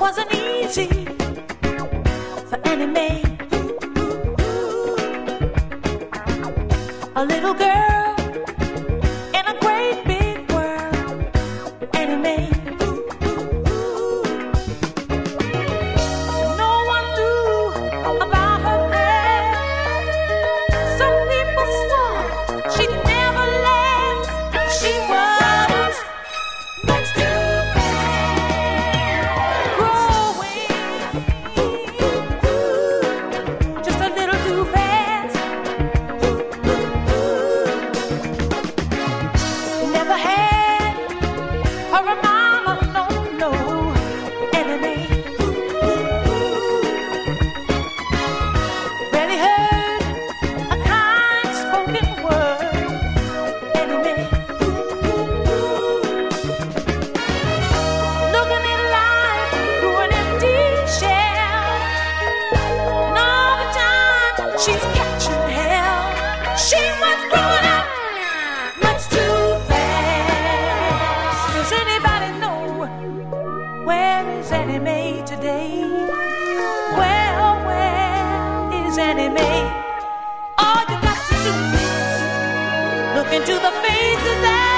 wasn't easy for Annie Mae. A little girl in a great big world, Annie Mae. No one knew about her past. Some people swore she'd never last. She was much too fast, growing just a little too fast. Never had her a mama, no, no, enemy. Barely heard a kind spoken word, enemy. Looking at life through an empty shell, and all the time she's catching hell. She was growing up much too fast. Does anybody know where is Annie Mae today? Where is Annie Mae? All you got to do is look into the faces